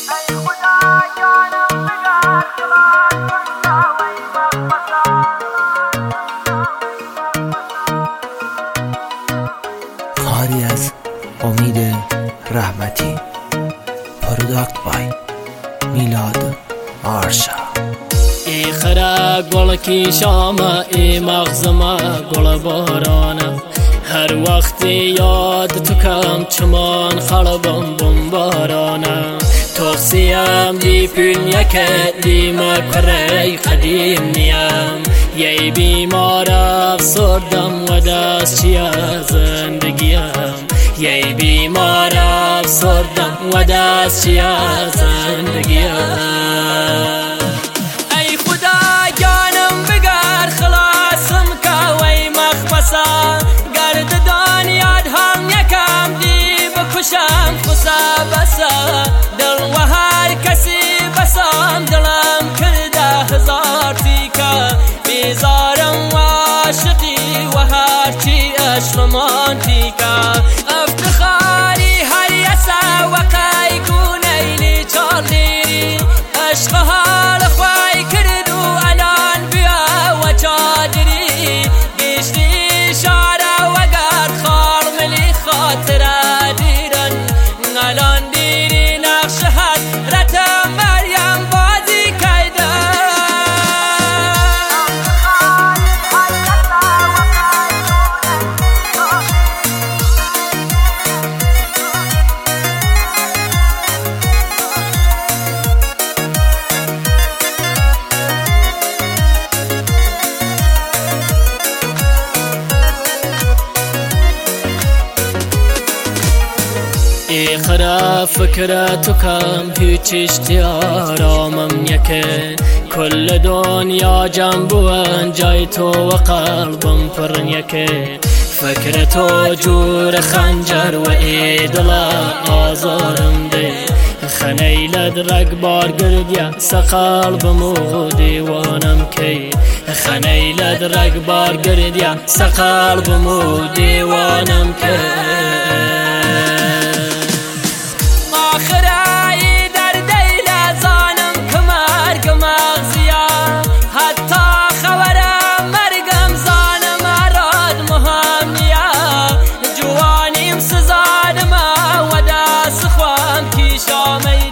کاری از امید رحمتی. پروداکت بای میلاد آرشا. ای خرا گلکی شاما ای مغزما گل بارانم، هر وقت یاد تو کم چمان خلبم بمبارانم. توصیم دی پول یکه دی مکره قدیم نیم، یه بیمار افسردم و دست چی از زندگیم، یه بیمار افسردم و دست چی از زندگیم. ای خدا جانم بگر خلاصم که وی مخمسا، گرد دنیاد هم یکم دی بکشم خسا بسا، دل و هر کسی بسام دلم کرده هزار تیکا، بیزارم و عاشقی و هرچی اش رومانتیکا. افتخاری هر یسا و قای کونیلی چاردیری، عشق حال خواهی کرد و الان بیا و چادری، گشتی شعر و گرد خار ملی خاطر دیرن، الان دیری نقش حضرت مریم بازی کیده. ای خرا فکرتو کم هیچ اشتیارامم یکه، کل دنیا جنبون جای تو و قلبم پر یکه، فکر تو جور خنجر و ای دلا آزارم ده، خنیلد رگبار گردیا سقلبم و دیوانم که، خنیلد رگبار گردیا سقلبم و دیوانم که. آخرای در دیل زانم که مرگ مغزیا، حتی خبرم مرگم زانم اراد مهم نیا، جوانیم سزادم و دست خوام کی شامی